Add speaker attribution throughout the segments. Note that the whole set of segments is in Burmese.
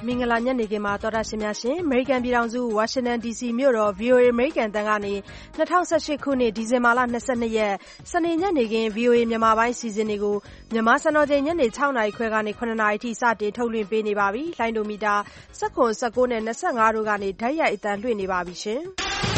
Speaker 1: မင်္ဂလာညနေခင်းမှာတော်တာရှင်များရှင်အမေရိကန်ပြည်ထောင်စုဝါရှင်တန် DC မြို့တော် VOA အမေရိကန်တန်ကနေ2018ခုနှစ်ဒီဇင်ဘာလ22ရက်စနေညနေခင်း VOA မြန်မာပိုင်းစီစဉ်တွေကိုမြန်မာစံတော်ချိန်ညနေ6နာရီခွဲကနေ9နာရီထိစတင်ထုတ်လွှင့်ပေးနေပါပြီ။လိုင်းဒိုမီတာ19နဲ့25တို့ကနေဓာတ်ရိုက်အသံလွှင့်နေပါပြီရှင်။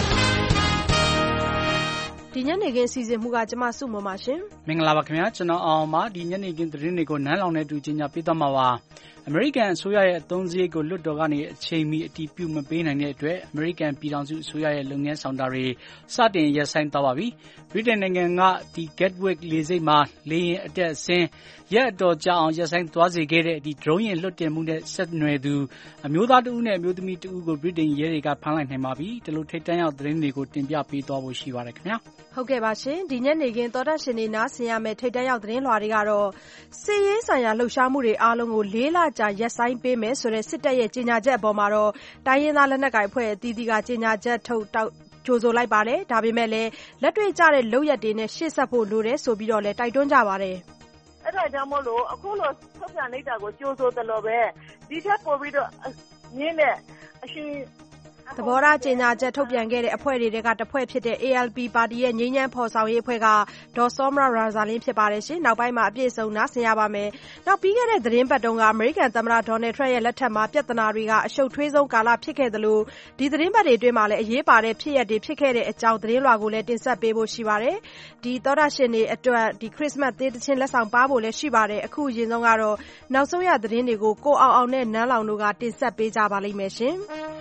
Speaker 1: ဒီညနေခင်းစီစဉ်မှုကကျမစုမပါရှင်
Speaker 2: မင်္ဂလာပါခင်ဗျာကျွန်တော်အောင်ပါဒီညနေခင်းသတင်းတွေကိုနန်းလောင်နဲ့တူကြီးညာပေးသွားမှာပါအမေရိကန်အစိုးရရဲ့အသုံးစရိတ်ကိုလွှတ်တော်ကနေအချိန်မီအတည်ပြုမပေးနိုင်တဲ့အတွက်အမေရိကန်ပြည်ထောင်စုအစိုးရရဲ့လုပ်ငန်းဆောင်တာတွေစတင်ရပ်ဆိုင်းသွားပါပြီဗြိတိန်နိုင်ငံကဒီ Gatwick လေဆိပ်မှာလေယာဉ်အတက်အဆင်းရက်အတော်ကြာအောင်ရပ်ဆိုင်းသွားစေခဲ့တဲ့ဒီ drone ယာဉ်လွှတ်တင်မှုနဲ့ဆက်နွယ်သူအမျိုးသားတဦးနဲ့အမျိုးသမီးတဦးကိုဗြိတိန်ရဲတွေကဖမ်းလိုက်နိုင်ပါပြီဒီလိုထိတ်တန့်ရောက်သတင်းတွေကိုတင်ပြပေးသွားဖို့ရှိပါတယ်ခင်ဗျာ
Speaker 1: ဟုတ်ကဲ့ပါရှင်ဒီညနေခင်းတော်တာရှင်တွေနားဆင်ရမယ့်ထိတ်တန့်ရောက်သတင်းလွှာတွေကတော့စစ်ရေးဆိုင်ရာလှုပ်ရှားမှုတွေအားလုံးကို၄လကြာရပ်ဆိုင်းပေးမယ်ဆိုတဲ့စစ်တပ်ရဲ့ကြေညာချက်အပေါ်မှာတော့တိုင်းရင်းသားလက်နက်ကိုင်အဖွဲ့အသီးသီးကကြေညာချက်ထုတ်ကြိုဆိုလိုက်ပါတယ်ဒါပေမဲ့လည်းလက်တွေ့ကျတဲ့လုပ်ရက်တွေနဲ့ရှေ့ဆက်ဖို့လိုတယ်ဆိုပြီးတော့လည်းတိုက်တွန်းကြပါတယ်
Speaker 3: အဲ့ဒါကြောင့်မို့လို့အခုလိုထုတ်ပြန်လိုက်တာကိုကြိုဆိုတယ်လို့ပဲဒီထက်ပိုပြီးတော့ညင်းတဲ့အရှင်
Speaker 1: သဘောထားကြေညာချက်ထုတ်ပြန်ခဲ့တဲ့အဖွဲ့တွေကတစ်ဖွဲ့ဖြစ်တဲ့ ALP ပါတီရဲ့ငြိမ်းချမ်းဖော်ဆောင်ရေးအဖွဲ့ကဒေါ်စောမရာဇာလင်းဖြစ်ပါတယ်ရှင်နောက်ပိုင်းမှာအပြည့်အစုံနားဆင်ရပါမယ်နောက်ပြီးခဲ့တဲ့သတင်းပတ်တုန်းကအမေရိကန်သမ္မတဒေါ်နယ်ထရန့်ရဲ့လက်ထက်မှာပြဿနာတွေကအရှုပ်ထွေးဆုံးကာလဖြစ်ခဲ့သလိုဒီသတင်းပတ်တွေအတွင်းမှာလည်းအရေးပါတဲ့ဖြစ်ရပ်တွေဖြစ်ခဲ့တဲ့အကြောင်းသတင်းလွှာကိုလည်းတင်ဆက်ပေးဖို့ရှိပါတယ်ဒီသောတာရှင်တွေအတွက်ဒီခရစ်စမတ်သေးတခြင်းလက်ဆောင်ပါဖို့လည်းရှိပါတယ်အခုအရင်ဆုံးကတော့နောက်ဆုံးရသတင်းတွေကိုကိုအောင်နဲ့နန်းလောင်တို့ကတင်ဆက်ပေးကြပါလိမ့်မယ်ရှင်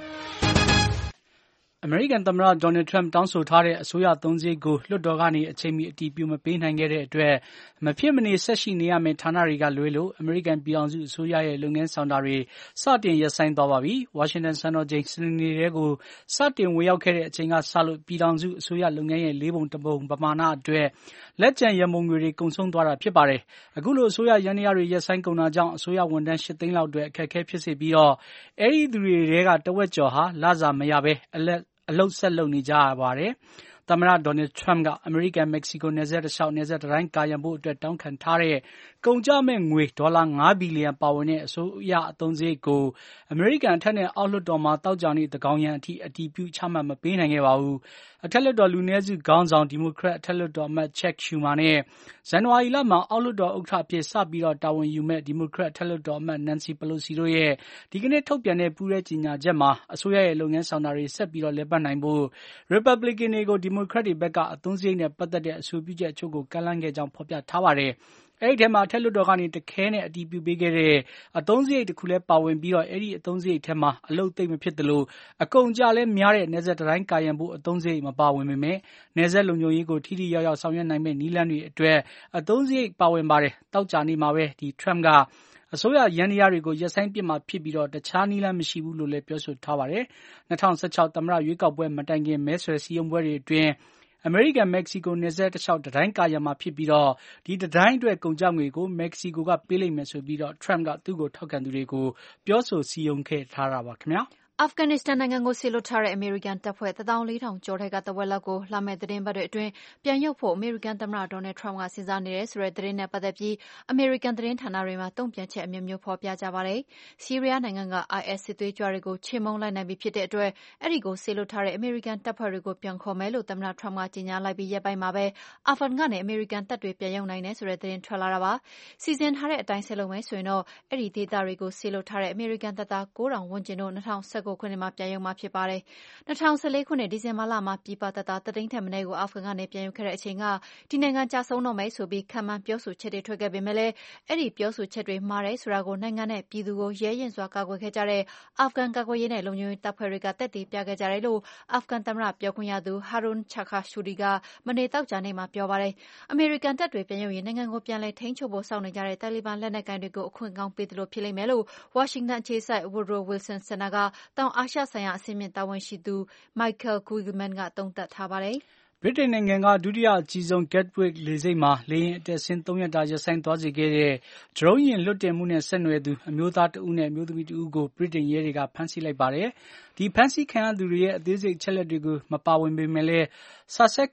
Speaker 2: အမေရိကန်သမ္မတဒေါ်နယ်ထရန့်တောင်းဆိုထားတဲ့အစိုးရသုံးစရိတ်ကိုလွှတ်တော်ကနေအချိန်မီအတည်ပြုမပေးနိုင်ခဲ့တဲ့အတွက်မဖြစ်မနေဆက်ရှိနေရမယ့်ဌာနတွေကလွဲလို့အမေရိကန်ပြည်ထောင်စုအစိုးရရဲ့လုပ်ငန်းဆောင်တာတွေစတင်ရပ်ဆိုင်းသွားပါပြီ။ဝါရှင်တန်စံတော်ချိန်စနေနေ့ကိုစတင်ဝင်ရောက်ခဲ့တဲ့အချိန်ကစလို့ပြည်ထောင်စုအစိုးရလုပ်ငန်းရဲ့၄ပုံတစ်ပုံပမာဏအတွက်လက်ကျန်ရန်ပုံငွေတွေကုန်ဆုံးသွားတာဖြစ်ပါတယ်။အခုလိုအစိုးရရန်ရာတွေရပ်ဆိုင်းကုန်တာကြောင့်အစိုးရဝန်ထမ်း၈သိန်းလောက်အတွက်အခက်အခဲဖြစ်စေပြီးတော့အဲဒီသူတွေထဲကတဝက်ကျော်ဟာလစာမရဘဲအလုပ်ဆက်လုပ်နေကြရပါတယ်။သမ္မတဒေါ်နယ်ထရန့်ကအမေရိကန်မက္ကဆီကိုနယ်စပ်တစ်လျှောက်နယ်စပ်တိုင်းကာရံဖို့အတွက်တောင်းခံထားတဲ့ကုန်ကျမဲ့ငွေဒေါ်လာ9ဘီလီယံပါဝင်တဲ့အစိုးရအသုံးစရိတ်ကိုအမေရိကန်အထက်နဲ့အောက်လွှတ်တော်မှာတောက်ကြနေ့သကောင်ရန်အထိအတည်ပြုချမှတ်မပေးနိုင်ခဲ့ပါဘူး။အထက်လွှတ်တော်လူနည်းစုခေါင်းဆောင်ဒီမိုကရက်အထက်လွှတ်တော်အမတ်ချက်ရှူမာနဲ့ဇန်နဝါရီလမှာအောက်လွှတ်တော်ဥက္ကဋ္ဌအဖြစ်စပြီးတော့တာဝန်ယူမဲ့ဒီမိုကရက်အထက်လွှတ်တော်အမတ်နန်စီပလိုစီတို့ရဲ့ဒီကနေ့ထုတ်ပြန်တဲ့ပူးရဲကြေညာချက်မှာအစိုးရရဲ့လုပ်ငန်းဆောင်တာတွေဆက်ပြီးတော့လက်ပတ်နိုင်ဖို့ရီပတ်ဘလစ်ကန်တွေကိုဒီမိုကရက်တွေဘက်ကအသုံးစရိတ်နဲ့ပတ်သက်တဲ့အဆိုပြုချက်အချို့ကိုကန့်လန့်ခဲ့ကြောင်းဖော်ပြထားပါတယ်။အဲဒီထဲမှာအထက်လွှတ်တော်ကနေတခဲနဲ့အတည်ပြုပေးခဲ့တဲ့အသုံးစရိတ်တစ်ခုလည်းပါဝင်ပြီးတော့အဲဒီအသုံးစရိတ်ထဲမှာအလုပ်သိမ့်မဖြစ်သလိုအကုန်ကြလည်းများတဲ့နယ်စပ်တိုင်းကာရံဖို့အသုံးစရိတ်မပါဝင်ပေမဲ့နယ်စပ်လုံခြုံရေးကိုထိထိရောက်ရောက်ဆောင်ရွက်နိုင်မဲ့နည်းလမ်းတွေအတွက်အသုံးစရိတ်ပါဝင်ပါတယ်။တောက်ကြနေမှာပဲဒီထရန့်ကအစိုးရရန်ရာတွေကိုရပ်ဆိုင်းပစ်မှာဖြစ်ပြီးတော့တခြားနည်းလမ်းမရှိဘူးလို့လည်းပြောဆိုထားပါတယ်။2016သမ္မတရွေးကောက်ပွဲမတိုင်ခင်မဲဆွယ်စည်းရုံးပွဲတွေအတွင်းအမေရိကန်မက္ကဆီကိုနယ်စပ်တစ်လျှောက်တိုင်းကာရံမှာဖြစ်ပြီးတော့ဒီတိုင်းအတွက်ကုန်ကျငွေကိုမက္ကဆီကိုကပေးလိမ့်မယ်ဆိုပြီးတော့ထရန့်ကသူ့ကိုထောက်ခံသူတွေကိုပြောဆိုစည်းရုံးခဲ့ထားတာပါခင်ဗျာ။
Speaker 4: အာဖဂန်နစ္စတန်နိုင်ငံကိုဆေလွတ်ထားတဲ့အမေရိကန်တပ်ဖွဲ့14000ကျော်ထဲကတဝက်လောက်ကိုလာမယ့်သတင်းပတ်တွေအတွင်းပြန်ရုပ်ဖို့အမေရိကန်သမ္မတဒေါ်နယ်ထရန့်ကစဉ်းစားနေတယ်ဆိုတဲ့သတင်းနဲ့ပတ်သက်ပြီးအမေရိကန်သတင်းဌာနတွေမှာတုံ့ပြန်ချက်အမျိုးမျိုးဖော်ပြကြပါတယ်။ဆီးရီးယားနိုင်ငံက IS စစ်သွေးကြွတွေကိုချေမှုန်းလိုက်နိုင်ပြီဖြစ်တဲ့အတွက်အဲဒီကိုဆေလွတ်ထားတဲ့အမေရိကန်တပ်ဖွဲ့တွေကိုပြန်ခေါ်မယ်လို့သမ္မတထရန့်ကကြေညာလိုက်ပြီးရက်ပိုင်းမှာပဲအာဖဂန်ကနေအမေရိကန်တပ်တွေပြန်ရုပ်နိုင်တယ်ဆိုတဲ့သတင်းထွက်လာတာပါ။စီစဉ်ထားတဲ့အတိုင်းဆက်လုပ်မယ်ဆိုရင်တော့အဲဒီဒေသတွေကိုဆေလွတ်ထားတဲ့အမေရိကန်တပ်သား9000ဝန်းကျင်တို့2019ခုနှစ်မှာပြန်ရုံမှာဖြစ်ပါတယ်။2014ခုနှစ်ဒီဇင်ဘာလမှာပြည်ပတပ်သား3သိန်းထက်မနည်းကိုအာဖဂန်ကနေပြန်ယူခဲ့တဲ့အချိန်ကဒီနိုင်ငံကျဆုံးတော့မယ်ဆိုပြီးခန့်မှန်းပြောဆိုချက်တွေထွက်ခဲ့ပေမဲ့လည်းအဲ့ဒီပြောဆိုချက်တွေမှားတယ်ဆိုတာကိုနိုင်ငံနဲ့ပြည်သူကိုရဲရင်စွာကာကွယ်ခဲ့ကြတဲ့အာဖဂန်ကာကွယ်ရေးနဲ့လုံခြုံရေးတပ်ဖွဲ့တွေကသက်သေပြခဲ့ကြတယ်လို့အာဖဂန်သမ္မတပြောခွင့်ရသူ Harun Chakashuri ကမနေ့တောက်ကြနေ့မှာပြောပါတယ်။အမေရိကန်တပ်တွေပြန်ရုပ်ရင်နိုင်ငံကိုပြန်လည်ထိန်းချုပ်ဖို့စောင့်နေကြတဲ့တာလီဘန်လက်နက်ကိုင်တွေကိုအခွင့်ကောင်းပေးသလိုဖြစ်လိမ့်မယ်လို့ဝါရှင်တန်အခြေစိုက် Woodrow Wilson Center ကတောင်အာရှဆိုင်ရာအဆင့်မြင့်တာဝန်ရှိသူ Michael Kugelman ကသုံးသပ်ထားပါတယ်
Speaker 2: ။ဗြိတိန်နိုင်ငံကဒုတိယအကြီးဆုံး Gatwick လေဆိပ်မှာလေယာဉ်အတက်ဆင်း3ရက်တာရပ်ဆိုင်းသွားစေခဲ့တဲ့ drone ယာဉ်လွှတ်တင်မှုနဲ့ဆက်နွယ်သူအမျိုးသားတဦးနဲ့အမျိုးသမီးတဦးကိုဗြိတိန်ရဲတွေကဖမ်းဆီးလိုက်ပါတယ်။ဒီဖမ်းဆီးခံရသူတွေရဲ့အသေးစိတ်အချက်အလက်တွေကိုမပါဝင်ပေမဲ့လည်း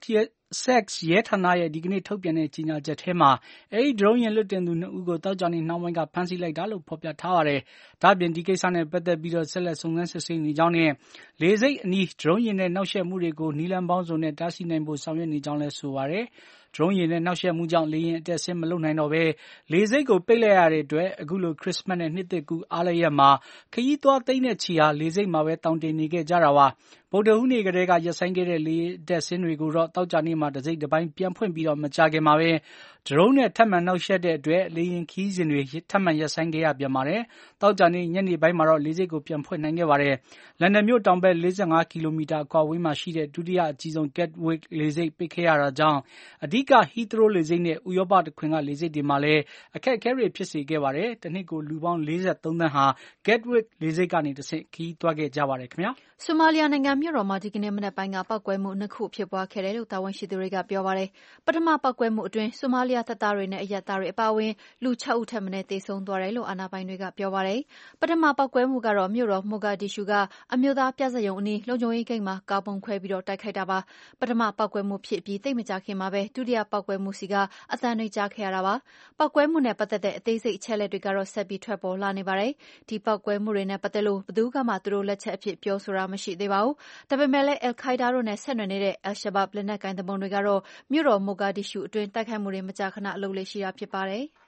Speaker 2: Essex ရဲဌာနရဲ့ဒီကနေ့ထုတ်ပြန်တဲ့ကြေညာချက်ထဲမှာအဲဒီဒရုန်းယာဉ်လွှတ်တင်သူ2ဦးကိုသောကြာနေ့နှောင်းပိုင်းကဖမ်းဆီးလိုက်တာလို့ဖော်ပြထားပါတယ်။ဒါ့အပြင်ဒီကိစ္စနဲ့ပတ်သက်ပြီးဆက်လက်စုံစမ်းစစ်ဆေးနေကြောင်းနဲ့လေဆိပ်အနီးဒရုန်းယာဉ်နဲ့နှောက်ယှက်မှုတွေကိုနည်းလမ်းပေါင်းစုံနဲ့တားဆီးနိုင်ဖို့ဆောင်ရွက်နေကြောင်းလည်းဆိုပါတယ်။ဒရုန်းယာဉ်နဲ့နှောက်ယှက်မှုကြောင့်လေယာဉ်အတက်ဆင်းမလုပ်နိုင်တော့ဘဲလေဆိပ်ကိုပိတ်လိုက်ရတဲ့အတွက်အခုလိုခရစ်စမတ်နဲ့နှစ်သစ်ကူးအားလပ်ရက်မှာခရီးသွားသိန်းနဲ့ချီဟာလေဆိပ်မှာပဲတောင်တင်နေခဲ့ကြတာပါ။ဗုဒ္ဓဟူးနေ့ကတည်းကရပ်ဆိုင်းခဲ့တဲ့လေယာဉ်အတက်ဆင်းတွေကိုတော့သောကြာနေ့မှာတစိမ့်တပိုင်းပြန်ဖွင့်ပြီးမကြာခင်မှာပဲဒရုန်းနဲ့ထပ်မံနှောက်ယှက်တဲ့အတွက်လေယာဉ်ခရီးစဉ်တွေထပ်မံရပ်ဆိုင်းခဲ့ရပြန်ပါတယ်။သောကြာနေ့ညနေပိုင်းမှာတော့လေဆိပ်ကိုပြန်ဖွင့်နိုင်ခဲ့ပါတယ်။လန်ဒန်မြို့တောင်ဘက်45ကီလိုမီတာအကွာအဝေးမှာရှိတဲ့ဒုတိယအကြီးဆုံး Gatwick လေဆိပ်ပိတ်ခဲ့ရတာကြောင့်အဓိက Heathrow လေဆိပ်နဲ့ဥရောပတခွင်ကလေဆိပ်တွေမှာလည်းအခက်အခဲတွေဖြစ်စေခဲ့ပါတယ်။တနှစ်ကိုလူပေါင်း43သန်းဟာ Gatwick လေဆိပ်ကနေတဆင့်ခရီးသွားခဲ့ကြပါတယ်ခင်ဗျာ
Speaker 4: ။ဆိုမာလီယာနိုင်ငံမြို့တော်မှာဒီကနေ့မနက်ပိုင်းကပောက်ကွဲမှု2ခုဖြစ်ပွားခဲ့တယ်လို့တာဝန်ရှိသူတွေကပြောပါတယ်။ပထမပောက်ကွဲမှုအတွင်းဆိုမာလီယာတပ်သားတွေနဲ့အရပ်သားတွေအပါအဝင်လူ6ဦးထက်မနည်းသေဆုံးသွားတယ်လို့အာဏာပိုင်တွေကပြောပါတယ်။ပထမပောက်ကွဲမှုကတော့မြို့တော်မိုဂါဒီရှူကအမျိုးသားပြဇာတ်ရုံအနီးလုံခြုံရေးဂိတ်မှာကားပုံခွဲပြီးတိုက်ခိုက်တာပါ။ပထမပောက်ကွဲမှုဖြစ်ပြီးသိပ်မကြာခင်မှာပဲဒုတိယပောက်ကွဲမှုစီကအသံတွေကြားခဲ့ရတာပါ။ပောက်ကွဲမှုနဲ့ပတ်သက်တဲ့အသေးစိတ်အချက်အလက်တွေကတော့ဆက်ပြီးထွက်ပေါ်လာနေပါတယ်။ဒီပောက်ကွဲမှုတွေနဲ့ပတ်သက်လို့ဘယ်သူမှသူတို့လက်ချက်အဖြစ်ပြောဆိုတာမရှိသေးပါဘူး။ဒါပေမဲ့လည်း Al-Qaeda တို့နဲ့ဆက်နွယ်နေတဲ့ Al-Shabaab လက်နက်ကိုင်သူပုန်တွေကတော့မြို့တော်မိုဂါဒီရှူအတွင်းတိုက်ခိုက်မှုတွေမကြာခဏလုပ်လေ့ရှိတာဖြစ်ပါတယ်။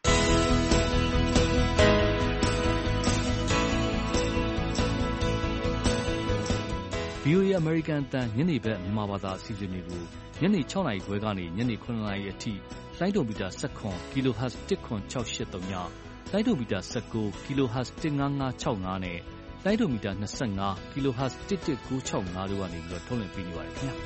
Speaker 5: VOA အမေရိကန်အသံညနေဘက်မြန်မာဘာသာအစီအစဉ်တွေကိုညနေ6နာရီခွဲကနေညနေ9နာရီအထိလိုင်းဒိုမီတာ19 kHz 10683ညလိုင်းဒိုမီတာ19 kHz 15565နဲ့လိုင်းဒိုမီတာ25 kHz 11965တို့ကနေပြီးတော့ထုတ်လွှင့်ပေးနေပါတယ်ခင်ဗျာ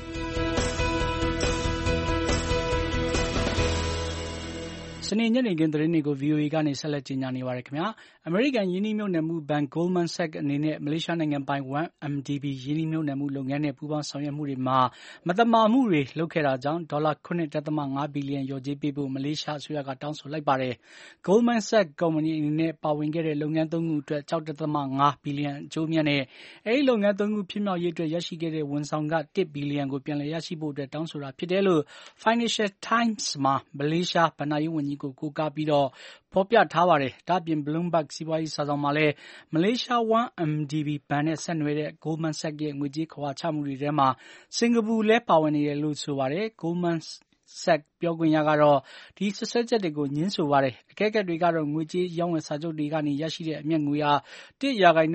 Speaker 2: စနေညနေခင်းသတင်းတွေကို VOA ကနေဆက်လက်ကြီးညာနေပါတယ်ခင်ဗျာအမေရိကန်ယင်းနှိမ့်မြုပ်နှံမှုဘဏ် Goldman Sachs အနေနဲ့မလေးရှားနိုင်ငံပိုင် 1MDB ယင်းနှိမ့်မြုပ်နှံမှုလုပ်ငန်းနဲ့ပူးပေါင်းဆောင်ရွက်မှုတွေမှာမသမာမှုတွေလုပ်ခဲ့တာကြောင့်ဒေါ်လာ 9.5 ဘီလီယံလျော်ကြေးပေးဖို့မလေးရှားအစိုးရကတောင်းဆိုလိုက်ပါတယ်။ Goldman Sachs ကုမ္ပဏီအနေနဲ့ပါဝင်ခဲ့တဲ့လုပ်ငန်း3ခုအတွက် 6.5 ဘီလီယံအကျိုးမြတ်နဲ့အဲဒီလုပ်ငန်း3ခုဖြစ်မြောက်ရေးအတွက်ရရှိခဲ့တဲ့ဝန်ဆောင်ခ1ဘီလီယံကိုပြန်လည်ရရှိဖို့အတွက်တောင်းဆိုတာဖြစ်တယ်လို့ Financial Times မှာမလေးရှားဘဏ္ဍာရေးဝန်ကြီးကိုကိုးကားပြီးဖော်ပြထားပါတယ်။ဒါ့အပြင် Bloomberg စီးပွားရေးစာစောင်မှာလည်းမလေးရှား 1MDB ဘဏ်နဲ့ဆက်နွယ်တဲ့ Goldman Sachs ရဲ့ငွေကြေးခဝါချမှုတွေထဲမှာစင်ကာပူလည်းပါဝင်နေတယ်လို့ဆိုပါတယ်။ Goldman Sachs ပြောခွင့်ရကတော့ဒီစွပ်စွဲချက်တွေကိုငြင်းဆိုပါတယ်။အကဲခတ်တွေကတော့ငွေကြေးရောင်းဝယ်စာချုပ်တွေကနေရရှိတဲ့အမြတ်ငွေဟာ 1%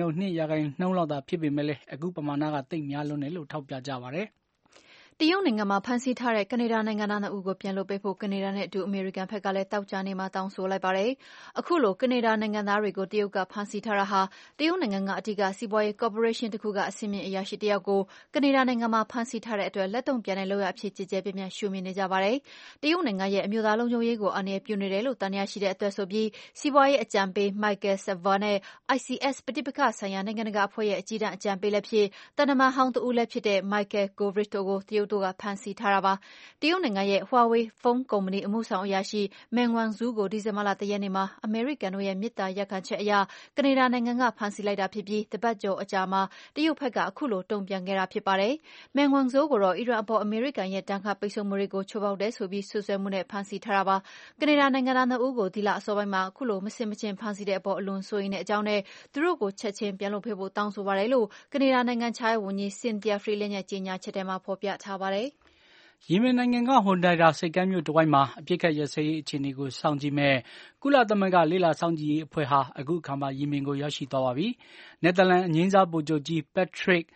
Speaker 2: 2% လောက်သာဖြစ်ပေမဲ့အခုပမာဏကသိပ်များလွန်းတယ်လို့ထောက်ပြကြပါတယ်။
Speaker 4: တရုတ်နိုင်ငံမှာဖမ်းဆီးထားတဲ့ကနေဒါနိုင်ငံသား2ဦးကိုပြန်လွှတ်ပေးဖို့ကနေဒါနဲ့အတူအမေရိကန်ဘက်ကလည်းသောကြာနေ့မှာတောင်းဆိုလိုက်ပါတယ်။အခုလိုကနေဒါနိုင်ငံသားတွေကိုတရုတ်ကဖမ်းဆီးထားတာဟာတရုတ်နိုင်ငံကအဓိကစီးပွားရေးကော်ပိုရေးရှင်းတစ်ခုကအဆင့်မြင့်အရာရှိတစ်ယောက်ကိုကနေဒါနိုင်ငံမှာဖမ်းဆီးထားတဲ့အတွက်လက်တုံ့ပြန်တဲ့လုပ်ရအဖြစ်ကြည်ကြဲပြန့်ပြန့်ရှုမြင်နေကြပါတယ်။တရုတ်နိုင်ငံရဲ့အမျိုးသားလုံခြုံရေးကိုအန္တရာယ်ပြုနေတယ်လို့တန်တရားရှိတဲ့အတွက်ဆိုပြီးစီးပွားရေးအကြံပေး Michael Spavor နဲ့ ICS ပဋိပက္ခဆိုင်ရာနိုင်ငံတကာအဖွဲ့ရဲ့အကြီးတန်းအကြံပေးလည်းဖြစ်တန်တမန်ဟောင်းတဦးလည်းဖြစ်တဲ့ Michael Kovrig တို့ကိုတရုတ်တို့ကဖမ်းဆီးထားတာပါ။တရုတ်နိုင်ငံရဲ့ Huawei ဖုန်းကုမ္ပဏီအမှုဆောင်အရာရှိ Meng Wanzhou ကိုဒီဇင်ဘာလ1 ရက်နေ့မှာအမေရိကန်တို့ရဲ့မေတ္တာရပ်ခံချက်အရကနေဒါနိုင်ငံကဖမ်းဆီးလိုက်တာဖြစ်ပြီးတပတ်ကျော်အကြာမှာတရုတ်ဘက်ကအခုလိုတုံ့ပြန်ခဲ့တာဖြစ်ပါတယ်။ Meng Wanzhou ကိုတော့အီရန်အပေါ်အမေရိကန်ရဲ့ဒဏ်ခတ်ပိတ်ဆို့မှုတွေကိုချိုးဖောက်တယ်ဆိုပြီးစွပ်စွဲမှုနဲ့ဖမ်းဆီးထားတာပါ။ကနေဒါနိုင်ငံသား2ဦးကိုဒီလအစောပိုင်းမှာအခုလိုမဆင်မခြင်ဖမ်းဆီးတဲ့အပေါ်အလွန်စိုးရိမ်တဲ့အကြောင်းနဲ့သူတို့ကိုချက်ချင်းပြန်လွှတ်ပေးဖို့တောင်းဆိုပါတယ်လို့ကနေဒါနိုင်ငံခြားရေးဝန်ကြီး Cynthia Freeland ရဲ့ကြေညာချက်ထဲမှာဖော်ပြထားပါတယ်။
Speaker 2: ယီမင်နိုင်ငံကဟွန်ဒိုင်ဒါဆိပ်ကမ်းမြို့တဝိုက်မှာအပစ်အခတ်ရပ်စဲရေးအခြေအနေကိုစောင့်ကြည့်မဲ့ကုလသမဂ္ဂလေ့လာစောင့်ကြည့်ရေးအဖွဲ့ဟာအခုအခါမှာယီမင်ကိုရောက်ရှိသွားပါပြီ။နယ်သာလန်အငြိမ်းစားဗိုလ်ချုပ်ကြီး Patrick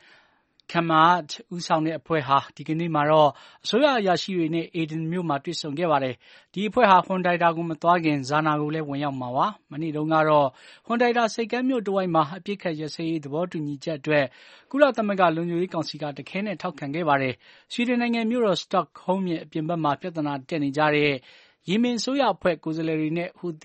Speaker 2: Kampert ဦးဆောင်တဲ့အဖွဲ့ဟာဒီကနေ့မှာတော့အစိုးရအရာရှိတွေနဲ့အေဒင်မြို့မှာတွေ့ဆုံခဲ့ပါတယ်။ဒီအဖွဲ့ဟာဟွန်ဒိုင်ဒါကိုမသွားခင်ဇာနာကိုလည်းဝင်ရောက်မှာပါ။မနေ့တုန်းကတော့ဟွန်ဒိုင်ဒါဆိပ်ကမ်းမြို့တဝိုက်မှာအပစ်အခတ်ရပ်စဲရေးသဘောတူညီချက်အတွက်ကုလသမဂ္ဂလုံခြုံရေးကောင်စီကတခဲနဲ့ထောက်ခံခဲ့ပါတယ်။ဆွီဒင်နိုင်ငံမြို့တော်စတော့ဟုမ်းရဲ့အပြင်ဘက်မှာပြဿနာတက်နေကြတဲ့ယီမင်အစိုးရအဖွဲ့ကိုယ်စားလှယ်တွေနဲ့ဟူသီ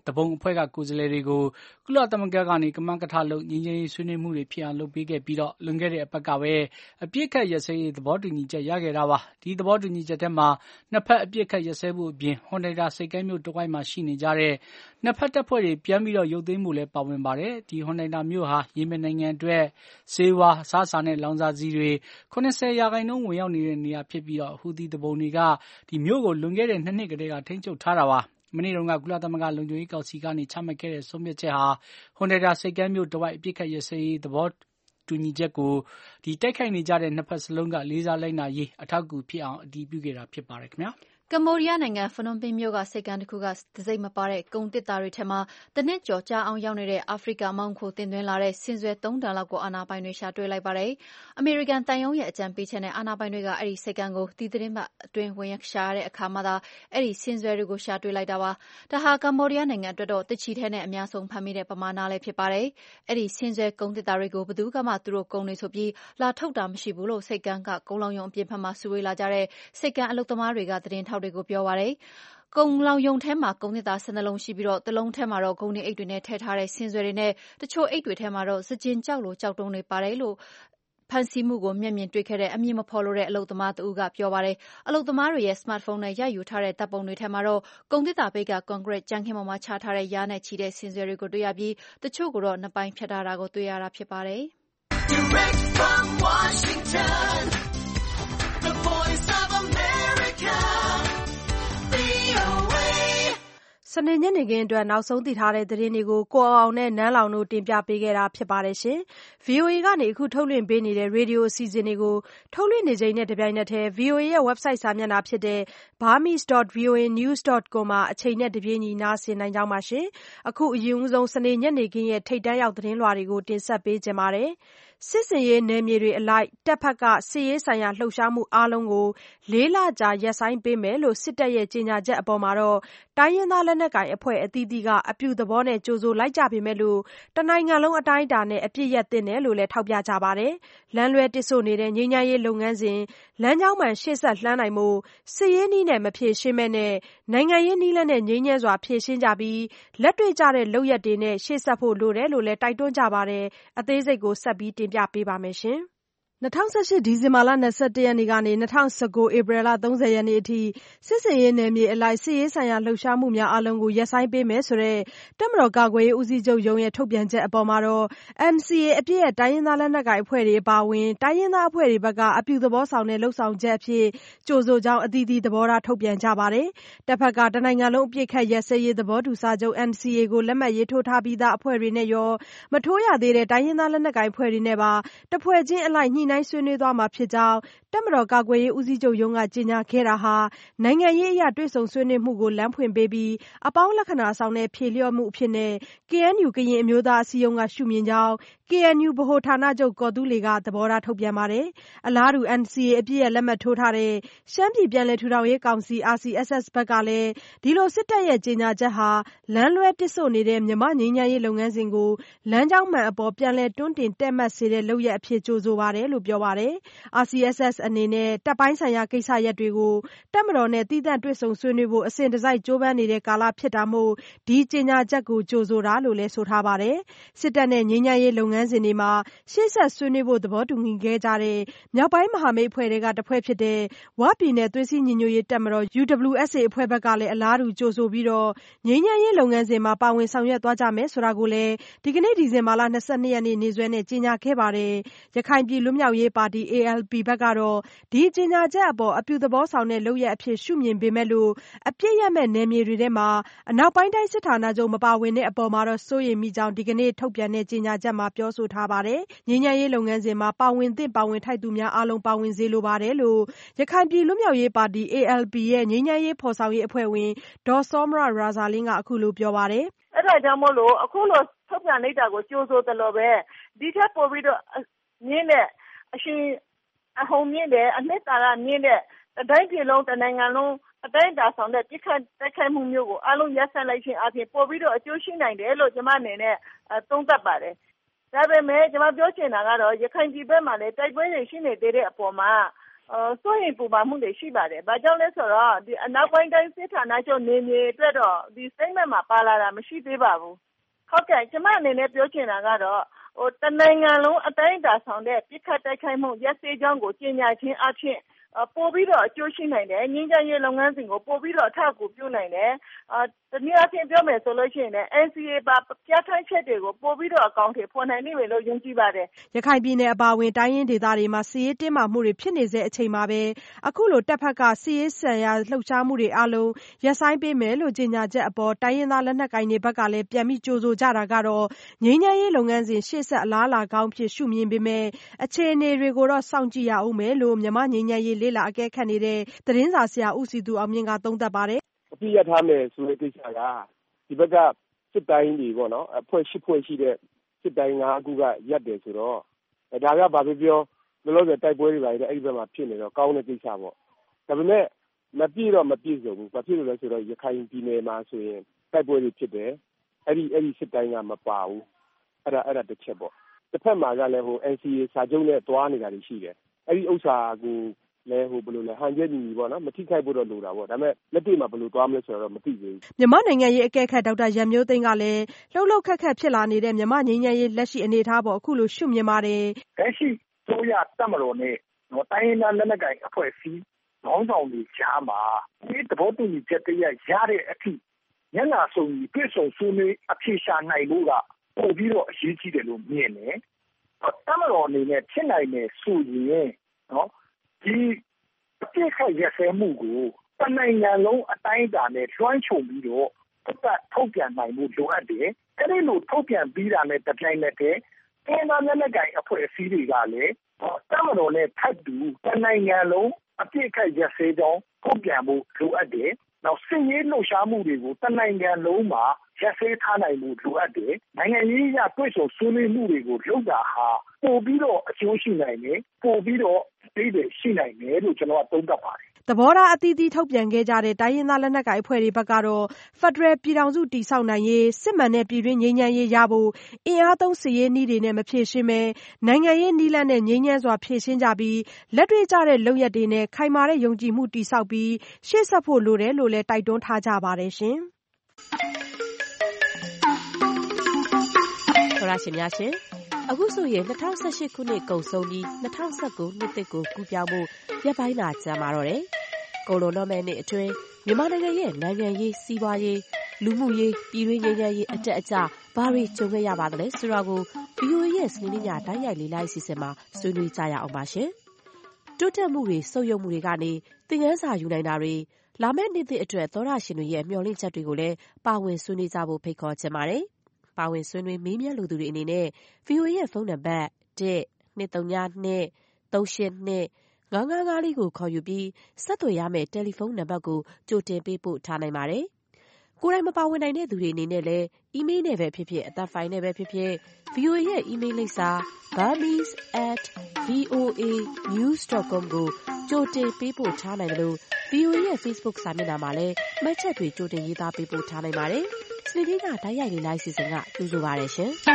Speaker 2: တပုံအဖွဲ့ကကိုယ်စားလှယ်တွေကိုကုလသမဂ္ဂကနေကမန်းကထလုပ်ငြိမ်းချမ်းရေးဆွေးနွေးမှုတွေဖြစ်အောင်လုပ်ပေးခဲ့ပြီးလွန်ခဲ့တဲ့အပတ်ကပဲအပြစ်ခတ်ရစဲရေးသဘောတူညီချက်ရခဲ့တာပါဒီသဘောတူညီချက်ထဲမှာနှစ်ဖက်အပြစ်ခတ်ရစဲဖို့အပြင်ဟွန်ဒိုင်တာစိတ်ကမ်းမြို့တဝိုက်မှာရှိနေကြတဲ့နှစ်ဖက်တပ်ဖွဲ့တွေပြန်ပြီးရုပ်သိမ်းမှုလည်းပါဝင်ပါတယ်ဒီဟွန်ဒိုင်တာမြို့ဟာယီမင်နိုင်ငံအတွက်ဆေးဝါးအစားအစာနဲ့လောင်စာဆီတွေ90%ဝင်ရောက်နေတဲ့နေရာဖြစ်ပြီးဟူသီသူပုန်တွေကဒီမြို့ကိုလွန်ခဲ့တဲ့2နှစ်ကတည်းကထိန်းချုပ်ထားတာပါမနေ့တုန်းကကုလသမဂ္ဂလုံခြုံရေးကောင်စီကနေချမှတ်ခဲ့တဲ့ဆုံးဖြတ်ချက်ဟာဟွန်ဒိုင်တာစိတ်ကမ်းမြို့တဝိုက်အပြစ်ခတ်ရစဲရေးသဘောတူညီချက်ကိုတိုက်ခိုက်နေကြတဲ့နှစ်ဖက်စလုံးကလေးစားလိုက်နာရေးအထောက်အကူဖြစ်အောင်အတည်ပြုခဲ့တာဖြစ်ပါတယ်ခင်ဗျာ
Speaker 4: ကမ္ဘောဒီးယားနိုင်ငံဖနွန်ပင်မြို့ကဆိပ်ကမ်းတစ်ခုကတစိမ့်မပါတဲ့ကုန်သစ်သားတွေထဲမှာတနစ်ကျော်ကြာအောင်ရောက်နေတဲ့အာဖရိကမောင်းခိုတင်သွင်းလာတဲ့ဆင်စွယ်3 တန်လောက်ကိုအာဏာပိုင်တွေရှာတွေ့လိုက်ပါတယ်။အမေရိကန်တန်ယုံရဲ့အကြံပေးချက်နဲ့အာဏာပိုင်တွေကအဲ့ဒီဆိပ်ကမ်းကိုဒီသတင်းပတ်အတွင်းဝင်ရောက်ရှာတဲ့အခါမှသာအဲ့ဒီဆင်စွယ်တွေကိုရှာတွေ့လိုက်တာပါ။ဒါဟာကမ္ဘောဒီးယားနိုင်ငံအတွက်တော့တချီထဲနဲ့အများဆုံးဖမ်းမိတဲ့ပမာဏလည်းဖြစ်ပါတယ်။အဲ့ဒီဆင်စွယ်ကုန်သစ်သားတွေကိုဘယ်သူကမှသူတို့ကုန်နေဆိုပြီးလာထုတ်တာမရှိဘူးလို့ဆိပ်ကမ်းကကုန်းလောင်ယုံအပြင်ဘက်မှာစုဝေးလာကြတဲ့ဆိပ်ကမ်းအလုပ်သမားတွေကသတင်းထောက်တွေကိုပြောပါတယ်ကုန်းလောင်ယုံထဲမှာကုန်သစ်သား12လုံးရှိပြီးတစ်လုံးထဲမှာတော့ဂုံနေအိတ်တွေနဲ့ထည့်ထားတဲ့ဆင်စွယ်တွေနဲ့တချို့အိတ်တွေထဲမှာတော့စကြင်ကြောက်လိုကြောက်တုံးတွေပါတယ်လို့ဖန်စီမှုကိုမျက်မြင်တွေ့ခဲ့တဲ့အမည်မဖော်လို့တဲ့အလုပ်သမားတဦးကပြောပါတယ်အလုပ်သမားတွေရဲ့စမတ်ဖုန်းနဲ့ရိုက်ယူထားတဲ့တပ်ပုံတွေထဲမှာတော့ကုန်သစ်သားပိတ်ကကွန်ကရစ်ကြမ်းခင်းပေါ်မှာချထားတဲ့ရားနဲ့ချီတဲ့ဆင်စွယ်တွေကိုတွေ့ရပြီးတချို့ကိုတော့နှစ်ပိုင်းဖြတ်ထားတာကိုတွေ့ရတာဖြစ်ပါတယ် Direct from Washington The Voice of America
Speaker 1: စနေညနေခင်းအတွက်နောက်ဆုံးသိထားတဲ့သတင်းတွေကိုကိုအောင်နဲ့နန်းလောင်တို့တင်ပြပေးခဲ့တာဖြစ်ပါတယ်ရှင်။ VOA ကနေအခုထုတ်လွှင့်ပေးနေတဲ့ရေဒီယိုအစီအစဉ်တွေကိုထုတ်လွှင့်နေချိန်နဲ့တပြိုင်နက်တည်း VOA ရဲ့ website စာမျက်နှာဖြစ်တဲ့ burmese.voanews.com မှာအချိန်နဲ့တပြေးညီနားဆင်နိုင်ကြပါရှင်။အခုအရင်ဆုံးစနေညနေခင်းရဲ့ထိပ်တန်းရောက်သတင်းလွှာတွေကိုတင်ဆက်ပေးကြပါမယ်။စစ်စင်ရေးနယ်မြေတွေအလိုက်တပ်ဖက်ကစစ်ရေးဆိုင်ရာလှုပ်ရှားမှုအားလုံးကို4 လကြာရပ်ဆိုင်းပေးမယ်လို့စစ်တပ်ရဲ့ကြေညာချက်အပေါ်မှာတော့တိုင်းရင်းသားလက်နက်ကိုင်အဖွဲ့အသီးသီးကအပြုသဘောနဲ့ကြိုဆိုလိုက်ကြပေမဲ့လို့တနိုင်ငံလုံးအတိုင်းအတာနဲ့အပြစ်ရပ်သင့်တယ်လို့လည်းထောက်ပြကြပါတယ်။လမ်းလွဲတစ်ဆို့နေတဲ့ငြိမ်းချမ်းရေးလုပ်ငန်းစဉ်လမ်းကြောင်းမှန်ရှေ့ဆက်လှမ်းနိုင်မှုစစ်ရေးနည်းနဲ့မဖြေရှင်းမဲ့နဲ့နိုင်ငံရေးနည်းလမ်းနဲ့ငြိမ်းချမ်းစွာဖြေရှင်းကြပြီးလက်တွေ့ကျတဲ့လုပ်ရက်တွေနဲ့ရှေ့ဆက်ဖို့လိုတယ်လို့လည်းတိုက်တွန်းကြပါတယ်။အသေးစိတ်ကိုဆက်ပြီးတင်ပြပေးပါမယ်ရှင်။ 2018ဒီဇင်ဘာလ21ရက်နေ့ကနေ2019ဧပြီလ30ရက်နေ့အထိစစ်စင်ရေးနယ်မြေအလိုက်စစ်ရေးဆိုင်ရာလှုပ်ရှားမှုများအလုံးကိုရပ်ဆိုင်းပေးမယ်ဆိုတဲ့တပ်မတော်ကာကွယ်ရေးဦးစီးချုပ်ရုံးရဲ့ထုတ်ပြန်ချက်အပေါ်မှာတော့ NCA အပြည့်ရဲ့တိုင်းရင်းသားလက်နက်ကိုင်အဖွဲ့တွေအပါအဝင်တိုင်းရင်းသားအဖွဲ့တွေဘက်ကအပြုသဘောဆောင်တဲ့လှုပ်ဆောင်ချက်အဖြစ်ကြိုဆိုကြောင်းအသီးသီးသဘောထားထုတ်ပြန်ကြပါတယ်။တပ်ဖက်ကတနိုင်ငံလုံးအပြည့်ခတ်ရပ်စဲရေးသဘောတူစာချုပ် NCA ကိုလက်မှတ်ရေးထိုးထားပြီးသားအဖွဲ့တွေနဲ့ရောမထိုးရသေးတဲ့တိုင်းရင်းသားလက်နက်ကိုင်အဖွဲ့တွေနဲ့ပါတဖွဲ့ချင်းအလိုက်ညှိနှိုင်းဆွေးနွေးသွားမှာဖြစ်ကြောင်းတပ်မတော်ကာကွယ်ရေးဦးစီးချုပ်ရုံးကကြေညာခဲ့တာဟာနိုင်ငံရေးအရတွေ့ဆုံဆွေးနွေးမှုကိုလမ်းဖွင့်ပေးပြီးအပေါင်းလက္ခဏာဆောင်တဲ့ဖြေလျော့မှုအဖြစ်နဲ့ KNU ကရင်အမျိုးသားအစည်းအရုံးကရှုမြင်ကြောင်း KNU ဗဟိုဌာနချုပ်ကော်သူးလေကသဘောထားထုတ်ပြန်ပါတယ်။အလားတူ NCA အပြည့်ရဲ့လက်မှတ်ထိုးထားတဲ့ရှမ်းပြည်ပြန်လည်ထူထောင်ရေးကောင်စီ RCSS ဘက်ကလည်းဒီလိုစစ်တပ်ရဲ့ကြေညာချက်ဟာလမ်းလွဲတစ်ဆို့နေတဲ့မြန်မာငြိမ်းချမ်းရေးလုပ်ငန်းစဉ်ကိုလမ်းကြောင်းမှန်အပေါ်ပြန်လည်တွန်းတင်တက်မှတ်စေတဲ့လုပ်ရပ်အဖြစ်ကြိုဆိုပါတယ်လို့ပြောပါတယ်။ RCSS အနေနဲ့တပ်ပိုင်းဆိုင်ရာကိစ္စရပ်တွေကိုတပ်မတော်နဲ့သီးသန့်တွေ့ဆုံဆွေးနွေးဖို့အစဉ်တစိုက်ကြိုးပမ်းနေတဲ့ကာလဖြစ်တာမို့ဒီကြေညာချက်ကိုကြိုဆိုတာလို့လည်းဆိုထားပါတယ်။စစ်တပ်နဲ့ငြိမ်းချမ်းရေးလုပ်ငန်းစဉ်တွေမှာရှေ့ဆက်ဆွေးနွေးဖို့သဘောတူညီခဲ့ကြတဲ့မြောက်ပိုင်းမဟာမိတ်အဖွဲ့တွေကတဖွဲ့ဖြစ်တဲ့ဝပြည်နယ်သွေးစည်းညီညွတ်ရေးတပ်မတော် UWSA အဖွဲ့ဘက်ကလည်းအလားတူကြိုဆိုပြီးငြိမ်းချမ်းရေးလုပ်ငန်းစဉ်မှာပါဝင်ဆောင်ရွက်သွားကြမယ်ဆိုတာကိုလည်းဒီကနေ့ဒီဇင်ဘာလ22ရက်နေ့နေ့စွဲနဲ့ကြေညာခဲ့ပါတယ်။ရခိုင်ပြည်လွတ်မြောက်ရေးပါတီ ALP ဘက်ကတော့ဒီကြေညာချက်အပေါ်အပြုသဘောဆောင်တဲ့လုပ်ရပ်အဖြစ်ရှုမြင်ပေမဲ့လို့အပြစ်ရမဲ့နယ်မြေတွေထဲမှာအနောက်ပိုင်းတိုင်းစစ်ဌာနချုပ်မပါဝင်တဲ့အပေါ်မှာတော့စိုးရိမ်မိကြောင်းဒီကနေ့ထုတ်ပြန်တဲ့ကြေညာချက်မှာပြောဆိုထားပါတယ်။ငြိမ်းချမ်းရေးလုပ်ငန်းစဉ်မှာပါဝင်သင့်ပါဝင်ထိုက်သူများအားလုံးပါဝင်စေလိုပါတယ်လို့ရခိုင်ပြည်လွတ်မြောက်ရေးပါတီ ALP ရဲ့ငြိမ်းချမ်းရေးဖော်ဆောင်ရေးအဖွဲ့ဝင်ဒေါ်စောမရရာဇာလင်းကအခုလိုပြောပါတယ်
Speaker 3: ။အဲ့ဒါကြောင့်မို့လို့အခုလိုထုတ်ပြန်လိုက်တာကိုကြိုးဆိုတယ်လို့ပဲဒီထက်ပိုပြီးတော့မြင့်တဲ့အရှင်အဟုန်မြင့်တဲ့အနှစ်သာရမြင့်တဲ့တိုင်းပြည်လုံးတနိုင်ငံလုံးအတိုင်းအတာဆောင်တဲ့ပြစ်ခတ်တိုက်ခိုက်မှုမျိုးကိုအလုံးရပ်ဆက်လိုက်ခြင်းအပြင်ပို့ပြီးတော့အကျိုးရှိနိုင်တယ်လို့ကျွန်မအနေနဲ့သုံးသပ်ပါတယ်။ဒါပေမဲ့ကျွန်မပြောချင်တာကတော့ရခိုင်ပြည်ဘက်မှာလည်းတိုက်ပွဲတွေရှိနေသေးတဲ့အပေါ်မှာစိုးရိမ်ပူပန်မှုတွေရှိပါတယ်။ဘာကြောင့်လဲဆိုတော့ဒီအနောက်ပိုင်းတိုင်းစစ်ဌာနချုပ်နေမြေအတွက်တော့ဒီ statement မှာပါလာတာမရှိသေးပါဘူး။ဟုတ်ကဲ့ကျမအနေနဲ့ပြောချင်တာကတော့တနိုင်ငံလုံးအတိုင်းအတာဆောင်တဲ့ပြစ်ခတ်တိုက်ခိုက်မှုရပ်စဲကြောင်းကိုကြေညာခြင်းအပြင်ပို့ပြီးတော့အကျိုးရှိနိုင်တယ်ငြိမ်းချမ်းရေးလုပ်ငန်းစဉ်ကိုပို့ပြီးတော့အထောက်အကူပြုနိုင်တယ်တနည်းအားဖြင့်ပြောမယ်ဆိုလို့ရှိရင်လည်း NCA ပါပြဋ္ဌာန်းချက်တွေကိုပို့ပြီးတော့အကောင်အထည်ဖော်နိုင်နိုင်မယ်လို့ယုံကြည်ပါတယ်
Speaker 1: ရခိုင်ပြည်နယ်အပါအဝင်တိုင်းရင်းဒေသတွေမှာစစ်ရေးတင်းမာမှုတွေဖြစ်နေတဲ့အချိန်မှာပဲအခုလိုတပ်ဖက်ကစစ်ရေးဆိုင်ရာလှုပ်ရှားမှုတွေအလုံးရပ်ဆိုင်းပေးမယ်လို့ကြေညာချက်အပေါ်တိုင်းရင်းသားလက်နက်ကိုင်တွေဘက်ကလည်းပြန်ပြီးကြိုဆိုကြတာကတော့ငြိမ်းချမ်းရေးလုပ်ငန်းစဉ်ရှေ့ဆက်အလားအလာကောင်းဖြစ်ရှုမြင်ပေမဲ့အခြေအနေတွေကိုတော့စောင့်ကြည့်ရအောင်မယ်လို့မြန်မာငြိမ်းချမ်းရေးလေ့လာအကဲခတ်နေတဲ့သတင်းစာဆရာဦးစီသူအောင်မြင့်ကသုံးသပ်ပါတယ်
Speaker 6: အပြည့်ရထားမယ်ဆိုတဲ့ကိစ္စကဒီဘက်ကစစ်တိုင်းတွေပေါ့နော်အဖွဲ့၈ဖွဲ့ရှိတဲ့စစ်တိုင်း၅ခုကရပ်တယ်ဆိုတော့ဒါကဘာဖြစ်ပြောလောလောဆယ်တိုက်ပွဲတွေပါတယ်အဲ့ဒီဘက်မှာဖြစ်နေတော့ကောင်းတဲ့ကိစ္စပေါ့ဒါပေမဲ့မပြည့်တော့မပြည့်စုံဘူးဘာဖြစ်လို့လဲဆိုတော့ရခိုင်ပြည်နယ်မှာဆိုရင်တိုက်ပွဲတွေဖြစ်တယ်အဲ့ဒီစစ်တိုင်းကမပါဘူးအဲ့ဒါတစ်ချက်ပေါ့တစ်ဖက်မှာကလည်းဟို NCA စာချုပ်နဲ့တွားနေတာတွေရှိတယ်အဲ့ဒီဥစ္စာကိုလဲဟိုဘယ်လိုလဲဟန်ချက်ညီပေါ့နော်မထိခိုက်ဖို့တော့လိုတာပေါ့ဒါပေမဲ့လက်တွေ့မှာဘယ်လိုတွားမလဲဆိုတော့မသိသေးဘူး
Speaker 1: မြန်မာနိုင်ငံရေးအကဲခတ်ဒေါက်တာရန်မျိုးသိန်းကလည်းလှုပ်ခက်ဖြစ်လာနေတဲ့မြန်မာငြိမ်းချမ်းရေးလက်ရှိအနေအထားပေါ်အခုလိုရှုမြင်ပါတယ်
Speaker 7: လက်ရှိဆိုရတက်မလို့နဲ့တိုင်းရင်းသားလက်နက်ကိုင်အဖွဲ့အစည်းခေါင်းဆောင်တွေကြားမှာဒီသဘောတူညီချက်တရရတဲ့အထိညနာဆုံတွေ့ဆုံဆွေးနွေးအဖြေရှာနိုင်ဖို့ကပို့ပြီးတော့အရေးကြီးတယ်လို့မြင်တယ်တက်မလို့အနေနဲ့ဖြစ်နိုင်တယ်ဆိုရင်နော်ဒီအပြစ်ခတ်ရစဲမှုကိုတနိုင်ငံလုံးအတိုင်းအတာနဲ့လွှမ်းခြုံပြီးတော့ထုတ်ပြန်နိုင်မှုလိုအပ်တယ်။အဲဒီလိုထုတ်ပြန်ပြီးတာနဲ့တပြိုင်နက်တည်းတိုင်းဒေသလက်နက်ကိုင်အဖွဲ့အစည်းတွေကလည်းတပ်မတော်နဲ့ထပ်တူတနိုင်ငံလုံးအပြစ်ခတ်ရစဲကြောင်းထုတ်ပြန်မှုလိုအပ်တယ်။နောက်စစ်ရေးလှုပ်ရှားမှုတွေကိုတနိုင်ငံလုံးမှာရစဲထားနိုင်မှုလိုအပ်တယ်။နိုင်ငံရေးအရတွေ့ဆုံဆွေးနွေးမှုတွေကိုလုပ်တာဟာပို့ပြီးတော့အကျိုးရှိနိုင်တယ်ပို့ပြီးတော့ပြည်တယ်ရှိနိုင်တယ်လို့ကျွန်တော်ကသုံးသပ်ပါတယ်
Speaker 1: သဘောထားအသီးသီးထုတ်ပြန်ခဲ့ကြတဲ့တိုင်းရင်းသားလက်နက်ကိုင်အဖွဲ့တွေဘက်ကတော့ဖက်ဒရယ်ပြည်ထောင်စုတည်ဆောက်နိုင်ရေးစစ်မှန်တဲ့ပြည်တွင်းငြိမ်းချမ်းရေးရဖို့အင်အားသုံးစစ်ရေးနည်းတွေနဲ့မဖြေရှင်းပဲနိုင်ငံရေးနည်းလမ်းနဲ့ငြိမ်းချမ်းစွာဖြေရှင်းကြပြီးလက်တွေ့ကျတဲ့လုပ်ရပ်တွေနဲ့ခိုင်မာတဲ့ယုံကြည်မှုတည်ဆောက်ပြီးရှေ့ဆက်ဖို့လိုတယ်လို့လည်းတိုက်တွန်းထားကြပါတယ်ရှင်
Speaker 8: ။သောရရှင်များရှင်အခုဆိုရင်2018ခုနှစ်ကုန်ဆုံးပြီး2019နှစ်သစ်ကိုကူးပြောင်းဖို့ရက်ပိုင်းသာကြာမှာတော့တယ်။ကိုလိုနောမဲနှစ်အတွင်းမြန်မာနိုင်ငံရဲ့နိုင်ငံရေးစီးပွားရေးလူမှုရေးပြည်တွင်းငြိမ်းချမ်းရေးအတက်အကျဘာတွေကြုံခဲ့ရပါသလဲဆိုတာကို VOA ရဲ့စနေနေ့ညတိုင်းရိုက်လေးလိုက်အစီအစဉ်မှာဆွေးနွေးကြရအောင်ပါရှင်။တိုးတက်မှုတွေဆုတ်ယုတ်မှုတွေကနေသင်ခန်းစာယူနိုင်တာတွေလာမယ့်နှစ်သစ်အတွက်သောရရှင်တွေရဲ့မျှော်လင့်ချက်တွေကိုလည်းပါဝင်ဆွေးနွေးကြဖို့ဖိတ်ခေါ်ချင်ပါတယ်။ပါဝင်ဆွေးနွေးမေးမြန်းလိုသူတွေအနေနဲ့ VOA ရဲ့ဖုန်းနံပါတ် 1-232-382-955 လေးကိုခေါ်ယူပြီးဆက်သွယ်ရမယ့်တယ်လီဖုန်းနံပါတ်ကိုကြိုတင်ပေးပို့ထားနိုင်ပါတယ်။ကိုယ်တိုင်မပါဝင်နိုင်တဲ့သူတွေအနေနဲ့လည်းအီးမေးလ်နဲ့ပဲဖြစ်ဖြစ်အသံဖိုင်နဲ့ပဲဖြစ်ဖြစ် VOA ရဲ့အီးမေးလ်လိပ်စာ burmese@voanews.com ကိုကြိုတင်ပေးပို့ထားနိုင်တယ်လို့ VOA ရဲ့ Facebook စာမျက်နှာမှာလည်းမှတ်ချက်တွေကြိုတင်ရေးသားပေးပို့ထားနိုင်ပါတယ်။စနေနေ့ကတိုက်ရိုက်လေးလိုက်စီစဉ်ကကြိုဆိုပါရရှင်။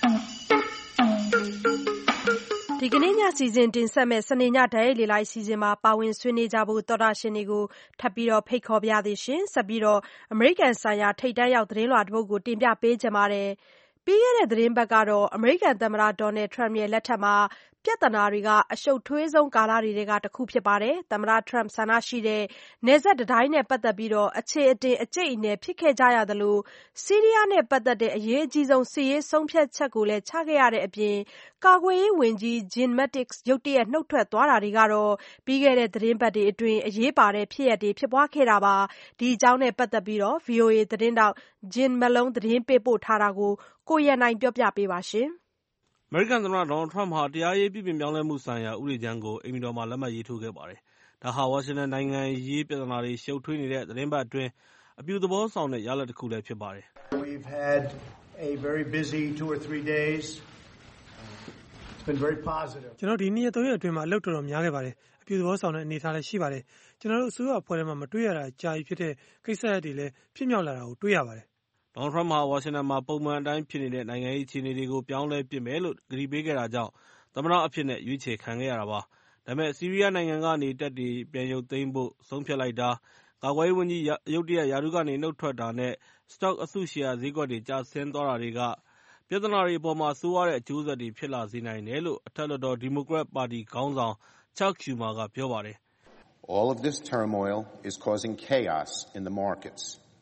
Speaker 1: ဒီကနေ့ညစီစဉ်တင်ဆက်မဲ့စနေညဓာတ်ရိုက်လေလိုက်စီစဉ်မှာပါဝင်ဆွေးနွေးကြဖို့သောတာရှင်တွေကိုထပ်ပြီးတော့ဖိတ်ခေါ်ပြသည်ရှင်ဆက်ပြီးတော့အမေရိကန်ဆိုင်ရာထိပ်တန်းရောက်သတင်းလွှာတစ်ပုဒ်ကိုတင်ပြပေးကြပါတယ်ပြီးခဲ့တဲ့သတင်းပတ်ကတော့အမေရိကန်သမ္မတဒေါ်နယ်ထရမ့်ရဲ့လက်ထက်မှာပြဿနာတွေကအရှုပ်ထွေးဆုံးကာလတွေကတစ်ခုဖြစ်ပါတယ်သမ္မတထရမ့်ဆန္ဒရှိတဲ့နယ်စပ်တိုင်းနဲ့ပတ်သက်ပြီးတော့အခြေအတင်အကျိတ်အနယ်ဖြစ်ခဲ့ကြရသလိုစီးရီးယားနဲ့ပတ်သက်တဲ့အရေးအကြီးဆုံးစစ်ရေးဆုံးဖြတ်ချက်ကိုလည်းချခဲ့ရတဲ့အပြင်ကာကွယ်ရေးဝန်ကြီးဂျင်မတ်တစ်ရုတ်တရက်နှုတ်ထွက်သွားတာတွေကတော့ပြီးခဲ့တဲ့သတင်းပတ်တွေအတွင်းအရေးပါတဲ့ဖြစ်ရပ်တွေဖြစ်ပွားခဲ့တာပါဒီအကြောင်းနဲ့ပတ်သက်ပြီးတော့ VOA သတင်းတောက်ဂျင်မလုံးသတင်းပေးပို့ထားတာကိုကိုရန်နိုင်ပြောပြပေးပါရှင်
Speaker 9: အမေရိကန်သမ္မတဒေါ်နယ်ထရမ့်ဟာတရားရေးပြုပြင်ပြောင်းလဲမှုဆိုင်ရာဥပဒေကြမ်းကိုအိမ်ဖြူတော်မှာလက်မှတ်ရေးထိုးခဲ့ပါတယ်။ဒါဟာဝါရှင်တန်နိုင်ငံရေးပြဿနာတွေရှုပ်ထွေးနေတဲ့သတင်းပတ်အတွင်းအပြုသဘောဆောင်တဲ့ရလဒ်တစ်ခုလည်းဖြစ်ပါတယ်။
Speaker 10: We've had a very busy 2 or 3 days. It's been very positive.
Speaker 11: ကျွန်တော်ဒီနေ့3ရက်အတွင်းမှာအလုပ်တော်တော်များခဲ့ပါတယ်။အပြုသဘောဆောင်တဲ့အနေအထားလည်းရှိပါတယ်။ကျွန်တော်တို့အစိုးရအဖွဲ့ထဲမှာမတွေ့ရတာကြာပြီဖြစ်တဲ့ကိစ္စရပ်တွေလည်းဖြစ်မြောက်လာတာကိုတွေ့ရပါတယ်
Speaker 9: ။ဒေါ်နယ်ထရမ့်ဟာဝါရှင်တန်မှာပုံမှန်အတိုင်းဖြစ်နေတဲ့နိုင်ငံရေးအခြေအနေတွေကိုပြောင်းလဲပစ်မယ်လို့ကတိပေးခဲ့တာကြောင့်သမ္မတအဖြစ်နဲ့ရွေးချယ်ခံခဲ့ရတာပါ။ဒါပေမဲ့ဆီးရီးယားနိုင်ငံကနေတပ်တွေပြန်ရုပ်သိမ်းဖို့ဆုံးဖြတ်လိုက်တာကာကွယ်ရေးဝန်ကြီးရုတ်တရက်ရာထူးကနေနှုတ်ထွက်တာနဲ့စတော့အစုရှယ်ယာဈေးကွက်တွေကျဆင်းသွားတာတွေကပြဿနာတွေအပေါ်မှာဆိုးရွားတဲ့အကျိုးဆက်တွေဖြစ်လာစေနိုင်တယ်လို့အထက်လွှတ်တော်ဒီမိုကရက်ပါတီခေါင်းဆောင် Chuck Schumer ကပြောပါတယ်။
Speaker 12: All of this turmoil is causing chaos in the markets,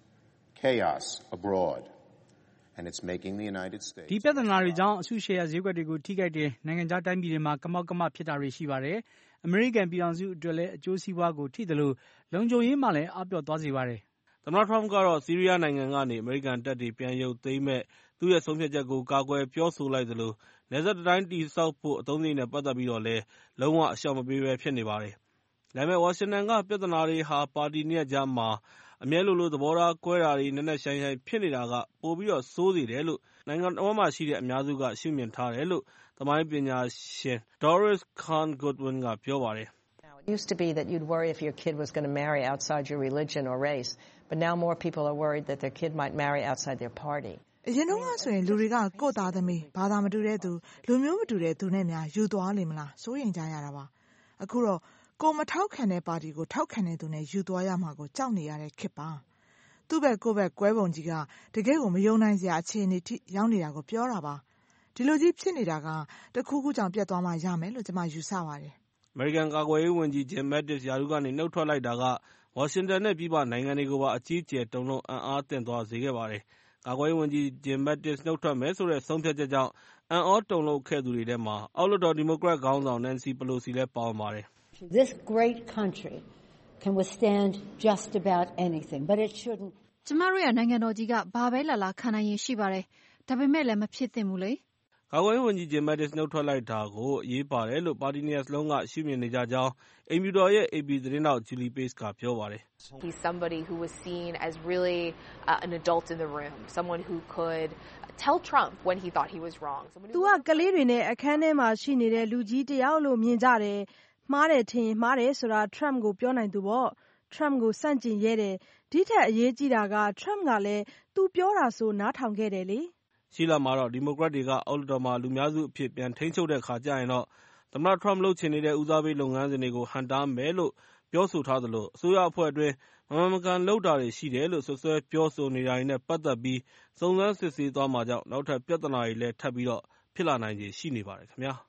Speaker 12: chaos abroad, and it's making the United States.
Speaker 2: ဒီပြဿနာတွေကြောင့်အစုရှယ်ယာဈေးကွက်တွေကိုထိခိုက်တယ်။နိုင်ငံခြားတိုင်းပြည်တွေမှာကမောက်ကမဖြစ်တာတွေရှိပါတယ်။အမေရိကန်ပြည်ထောင်စုအတွက်လည်းအကျိုးစီးပွားကိုထိတယ်လို့လုံခြုံရေးမှလည်းအပြော့သွားစေပါတယ်
Speaker 9: ။သမ္မတထရမ့်ကတော့ဆီးရီးယားနိုင်ငံကနေအမေရိကန်တပ်တွေပြန်ရုပ်သိမ်းမဲ့သူ့ရဲ့ဆုံးဖြတ်ချက်ကိုကာကွယ်ပြောဆိုလိုက်သလိုနယ်စပ်တိုင်းတည်ဆောက်ဖို့အသုံးစရိတ်နဲ့ပတ်သက်ပြီးတော့လည်းလုံးဝအလျှော့မပေးဘဲဖြစ်နေပါတယ်။ဒါပေမဲ့ဝါရှင်တန်ကပြဿနာတွေဟာပါတီနှစ်ရပ်ကြားမှာအမြဲလိုသဘောထားကွဲတာတွေနက်နက်ရှိုင်းရှိုင်းဖြစ်နေတာကပိုပြီးတော့ဆိုးစေတယ်လို့နိုင်ငံတော်မှာရှိတဲ့အများစုကရှုမြင်ထားတယ်လို့သမိုင်းပညာရှင် Doris Kearns Goodwin ကပြောပါတယ်
Speaker 13: It used to be that you'd worry if your kid was going to marry outside your religion or race, but now more people are worried that their kid might marry outside their party.
Speaker 14: အရင်တော့ဆိုရင်လူတွေကကိုယ့်သားသမီးဘာသာမတူတဲ့သူလူမျိုးမတူတဲ့သူနဲ့များယူသွားလိမ့်မလားစိုးရိမ်ကြရတာပါအခုတော့ကိုမထောက်ခံတဲ့ပါတီကိုထောက်ခံတဲ့သူနဲ့ယူသွားရမှာကိုကြောက်နေရတဲ့ခေတ်ပါသူ့ဘက်ကိုယ့်ဘက်ကွဲပုံကြီးကတကယ်ကိုမယုံနိုင်စရာအခြေအနေထိရောက်နေတာကိုပြောတာပါဒီလိုကြီးဖြစ်နေတာကတခုခုကြောင့်ပြတ်သွားမှရမယ်လို့ကျွန်မယူဆပါတယ်
Speaker 9: အမေရိကန်ကာကွယ်ရေးဝန်ကြီး Jim Mattis ရာထူးကနေနှုတ်ထွက်လိုက်တာကဝါရှင်တန်နဲ့ပြည်ပနိုင်ငံတွေကိုပါအကြီးအကျယ်တုန်လှုပ်အံ့အားသင့်သွားစေခဲ့ပါတယ်။ကာကွယ်ရေးဝန်ကြီး Jim Mattis နှုတ်ထွက်မယ်ဆိုတဲ့ဆုံးဖြတ်ချက်ကြောင့်အံ့အားတုန်လှုပ်ခဲ့သူတွေထဲမှာအောက်လွှတ်တော်ဒီမိုကရက်ခေါင်းဆောင် Nancy Pelosi လည်းပါဝင်ပါတယ်။
Speaker 15: This great country can withstand just about anything, but it shouldn't.
Speaker 4: ကျမတို့ရဲ့နိုင်ငံတော်ကြီးကဘာပဲလာခံနိုင်ရင်ရှိပါတယ်။ဒါပေမဲ့လည်းမဖြစ်သင့်ဘူးလေ။
Speaker 9: ကာကွယ်ရေးဝန်ကြီး Jim Mattis နှုတ်ထွက်လိုက်တာကိုအရေးပါတယ်လို့ပါတီနှစ်ရပ်စလုံးကရှုမြင်နေကြကြောင်းအိမ်ဖြူတော်ရဲ့ AP သတင်းထောက် Julie Pace ကပြောပါတယ်။
Speaker 16: He's somebody who was seen as really an adult in the room, someone who could tell Trump when he thought he was wrong.
Speaker 1: သူကကလေးတွေနဲ့အခန်းထဲမှာရှိနေတဲ့လူကြီးတယောက်လို့မြင်ကြတယ်။မှားတယ်ထင်မှားတယ်ဆိုတာ Trump ကိုပြောနိုင်သူပေါ့။ Trump ကိုစန့်ကျင်ရဲတယ်။ဒီထက်အရေးကြီးတာက Trump ကလည်းသူပြောတာဆိုနားထောင်ခဲ့တယ်လေ။
Speaker 9: ရှေ့လမှာတော့ဒီမိုကရက်တွေကအောက်လွှတ်တော်မှာလူများစုအဖြစ်ပြန်ထိန်းချုပ်တဲ့အခါကျရင်တော့သမ္မတထရမ့်လုပ်ချင်နေတဲ့ဦးစားပေးလုပ်ငန်းစဉ်တွေကိုဟန့်တားမယ်လို့ပြောဆိုထားသလိုအစိုးရအဖွဲ့အတွင်းမမှန်မကန်လုပ်တာတွေရှိတယ်လို့ဆွဆွဲပြောဆိုနေတာတွေနဲ့ပတ်သက်ပြီးစုံစမ်းစစ်ဆေးသွားမှာကြောင့်နောက်ထပ်ပြဿနာတွေလည်းထပ်ပြီးတော့ဖြစ်လာနိုင်ခြေရှိနေပါတယ်ခင်ဗျာ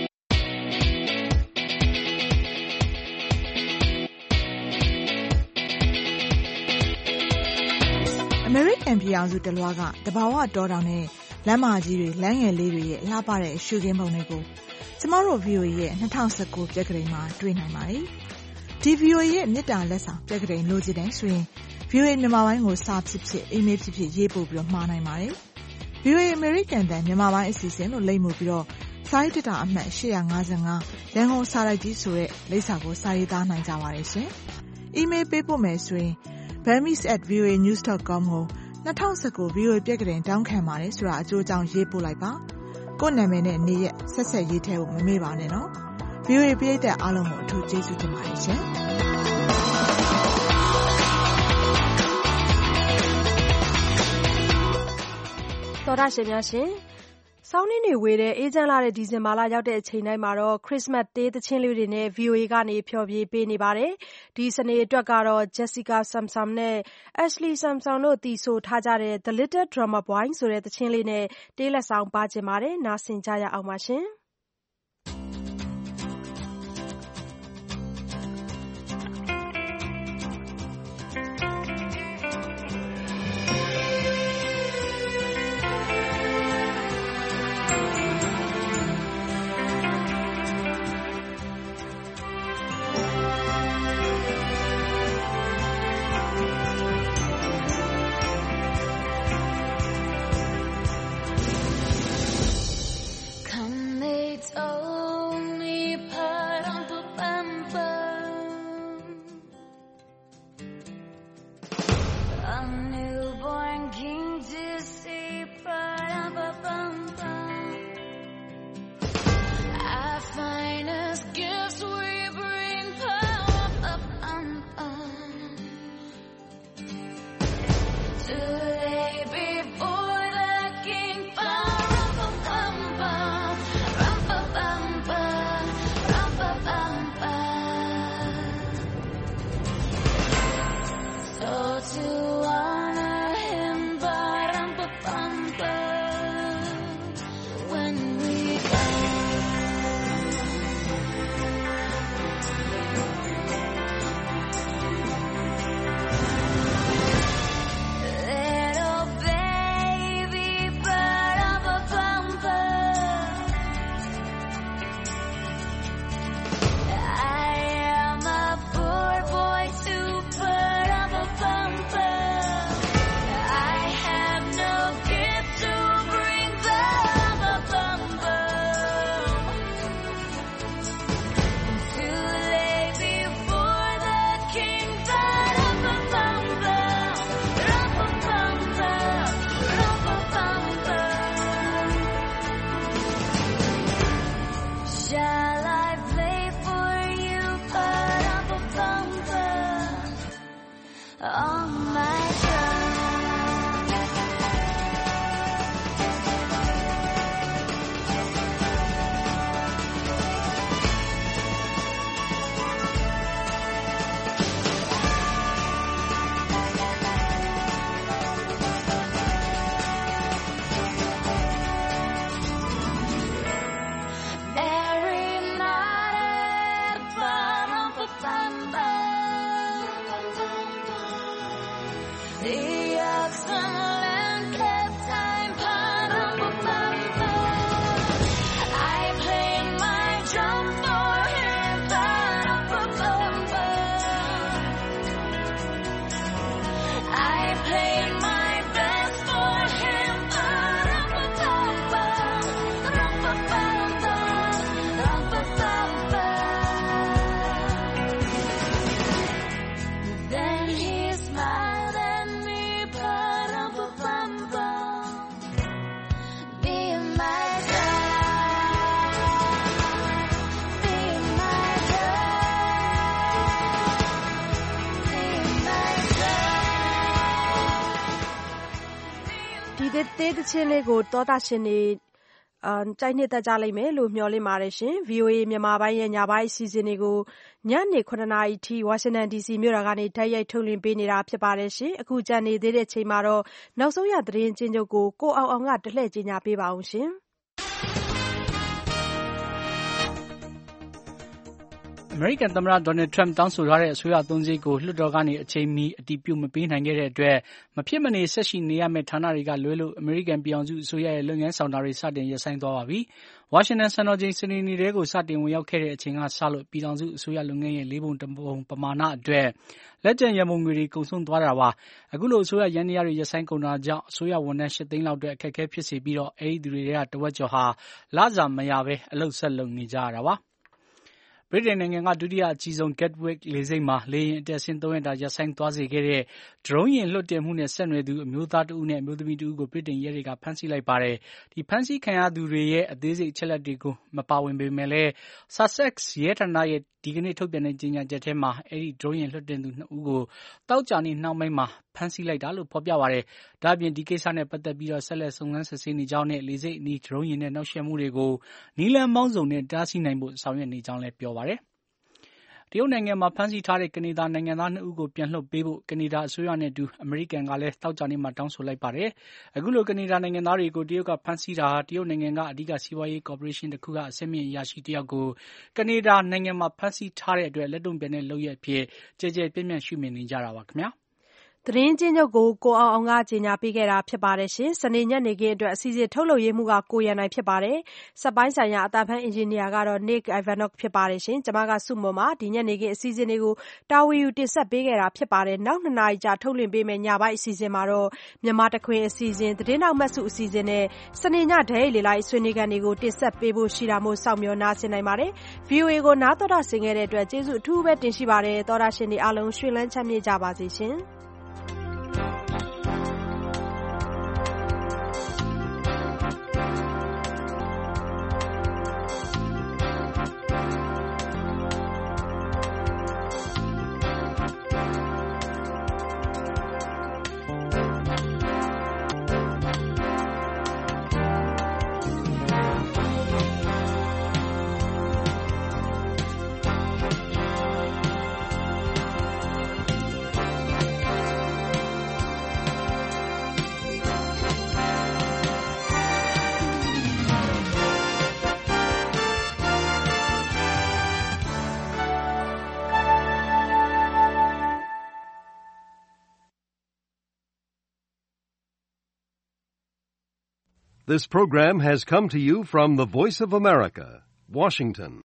Speaker 14: အမေရိကန်ပြည်အောင်စုတလွှားကတဘာဝတောတောင်နဲ့လမ်းမကြီးတွေလမ်းငယ်လေးတွေရဲ့အလှပတဲ့ရှုခင်းပုံတွေကိုကျမတို့ VOA ရဲ့2019ပြက်ကလေးမှာတွေ့နိုင်ပါတယ်။ဒီ VOA ရဲ့မြစ်တာလက်ဆောင်ပြက်ကလေးလိုချင်တယ်ဆိုရင် VOA မြန်မာပိုင်းကိုစာဖြစ်ဖြစ်အီးမေးလ်ဖြစ်ဖြစ်ရေးပို့ပြီးတော့မှာနိုင်ပါတယ်။ VOA American တန်မြန်မာပိုင်းအစီအစဉ်လို့လိပ်မှုပြီးတော့စာရေးတက်တာအမှတ်855ရန်ကုန်စာရိုက်ကြီးဆိုတဲ့လိပ်စာကိုစာရေးသားနိုင်ကြပါတယ်ရှင်။အီးမေးလ်ပေးပို့မယ်ဆိုရင်burmese@voanews.com ကို2019 VOA ပြက်ကလေးတောင်းခံပါတယ်ဆိုတာအကျိုးအကြောင်းရေးပို့လိုက်ပါကိုယ့်နာမည်နဲ့နေ့ရက်ဆက်ဆက်ရေးထည့်ဖို့မမေ့ပါနဲ့နော် VOA ပရိသတ်အားလုံးကိုအထူးကျေးဇူးတင်ပါတယ်ရှင်
Speaker 1: တော်ရရှိများရှင်ဆောင်းနှင်းတွေဝေတဲ့အေးချမ်းလာတဲ့ဒီဇင်ဘာလရောက်တဲ့အချိန်တိုင်းမှာတော့ Christmas Day သချင်းလေးတွေနဲ့ VOA ကနေဖျော်ဖြေပေးနေပါတယ်။ဒီစနေအတွက်ကတော့ Jessica Samsam နဲ့ Ashley Samsam တို့တီးဆိုထားကြတဲ့ The Little Drummer Boy ဆိုတဲ့သချင်းလေးနဲ့တေးလက်ဆောင်ပါချင်ပါတယ်။နားဆင်ကြရအောင်ပါရှင်။ဒီသေးတဲ့ချင်းလေးကိုတောတာရှင်နေကြိုက်နှစ်သက်ကြလိမ့်မယ်လို့မျှော်လင့်ပါတယ်ရှင် VOA မြန်မာပိုင်းရဲ့ညပိုင်းအစီအစဉ်တွေကိုညနေ 9 နာရီထိ Washington DC မြို့တော်ကနေတိုက်ရိုက်ထုတ်လွှင့်ပေးနေတာဖြစ်ပါတယ်ရှင်အခုကြံနေသေးတဲ့ချိန်မှာတော့နောက်ဆုံးရသတင်းချင်းချုပ်ကိုအောင်ကတလှည့်ကြီးညာပေးပါအောင်ရှင်
Speaker 2: အမေရိကန်သမ္မတဒေါ်နယ်ထရမ့်တောင်းဆိုထားတဲ့အစိုးရအသုံးစရိတ်ကိုလွှတ်တော်ကနေအချိန်မီအတည်ပြုမပေးနိုင်ခဲ့တဲ့အတွက်မဖြစ်မနေဆက်ရှိနေရမယ့်ဌာနတွေကလွဲလို့အမေရိကန်ပြည်ထောင်စုအစိုးရရဲ့လုပ်ငန်းဆောင်တာတွေစတင်ရပ်ဆိုင်းသွားပါပြီ။ဝါရှင်တန်စံတော်ချိန်စနေနေ့တဲကိုစတင်ဝင်ရောက်ခဲ့တဲ့အချိန်ကစလို့ပြည်ထောင်စုအစိုးရလုပ်ငန်းရဲ့၄ပုံတစ်ပုံပမာဏအတွက်လက်ကျန်ရန်ပုံငွေတွေကုန်ဆုံးသွားတာပါ။အခုလိုအစိုးရရန်တရားတွေရပ်ဆိုင်းကုန်တာကြောင့်အစိုးရဝန်ထမ်း8သိန်းလောက်အတွက်အခက်အခဲဖြစ်စေပြီးတော့အဲဒီသူတွေကတဝက်ကျော်ဟာလစာမရဘဲအလုပ်ဆက်လုပ်နေကြရတာပါ။ဗြိတိန်နိုင်ငံကဒုတိယအကြီးဆုံး Gatwick လေဆိပ်မှာလေယာဉ်အတက်ဆင်း3ရက်တာရပ်ဆိုင်းသွားစေခဲ့တဲ့ဒရုန်းယာဉ်လွှတ်တင်မှုနဲ့ဆက်နွယ်သူအမျိုးသားတဦးနဲ့အမျိုးသမီးတဦးကိုဗြိတိန်ရဲတွေကဖမ်းဆီးလိုက်ပါတယ်။ဒီဖမ်းဆီးခံရသူတွေရဲ့အသေးစိတ်အချက်အလက်တွေကိုမပါဝင်ပေမဲ့လည်း Sussex ရဲဌာနရဲ့ဒီကနေ့ထုတ်ပြန်တဲ့ကြေညာချက်ထဲမှာအဲဒီဒရုန်းယာဉ်လွှတ်တင်သူ2ဦးကိုတောက်ကြနေ့နှောင်းပိုင်းမှာဖမ်းဆီးလိုက်တာလို့ဖော်ပြပါတယ်။ဒါ့အပြင်ဒီကိစ္စနဲ့ပတ်သက်ပြီးတော့ဆက်လက်စုံစမ်းစစ်ဆေးနေကြောင်းနဲ့လေဆိပ်အနီးဒရုန်းယာဉ်နဲ့နှောက်ယှက်မှုတွေကိုနီလန်ပေါင်းစုံနဲ့တားဆီးနိုင်ဖို့ဆောင်ရွက်နေကြောင်းလည်းပြောပါတယ်။တရုတ်နိုင်ငံမှာဖမ်းဆီးထားတဲ့ကနေဒါနိုင်ငံသား2ဦးကိုပြန်လွှတ်ပေးဖို့ကနေဒါအစိုးရနဲ့အတူအမေရိကန်ကလည်းတောက်ကြနေ့မှာတောင်းဆိုလိုက်ပါတယ်။အခုလိုကနေဒါနိုင်ငံသားတွေကိုတရုတ်ကဖမ်းဆီးတာဟာတရုတ်နိုင်ငံကအဓိကစီးပွားရေးကော်ပိုရေးရှင်းတစ်ခုကအဆင့်မြင့်အရာရှိတယောက်ကိုကနေဒါနိုင်ငံမှာဖမ်းဆီးထားတဲ့အတွက်လက်တုံ့ပြန်တဲ့လုပ်ရပ်အဖြစ်ကြဲကြဲပြန့်ပြန့်ရှုမြင်နေကြတာပါခင်ဗျာ။
Speaker 1: သတင်းချင်းချုပ်ကိုအောင်ကကြေညာပေးခဲ့တာဖြစ်ပါတယ်ရှင်စနေညနေခင်းအတွက်အစီအစဉ်ထုတ်လုပ်ရေးမှုကကိုရန်နိုင်ဖြစ်ပါတယ်စက်ပိုင်းဆိုင်ရာအတန်းဖန်အင်ဂျင်နီယာကတော့ Nick Ivanov ဖြစ်ပါတယ်ရှင်ကျွန်မကစုမွန်ပါဒီညနေခင်းအစီအစဉ်တွေကိုတာဝန်ယူတင်ဆက်ပေးခဲ့တာဖြစ်ပါတယ်နောက်2နာရီကြာထုတ်လွှင့်ပေးမယ့်ညပိုင်းအစီအစဉ်မှာတော့မြန်မာတခွင်အစီအစဉ်သတင်းနောက်မှတ်စုအစီအစဉ်နဲ့စနေညဒဲလေလိုက်ဆွေးနွေးခန်းတွေကိုတင်ဆက်ပေးဖို့ရှိတာမို့စောင့်မျှော်နားဆင်နိုင်ပါတယ် VOA ကိုနားတော်တာဆင်ခဲ့တဲ့အတွက်ကျေးဇူးအထူးပဲတင်ရှိပါတယ်တော်တာရှင်တွေအားလုံးရှင်လန်းချမ်းမြေ့ကြပါစေရှင်
Speaker 17: This program has come to you from the Voice of America, Washington.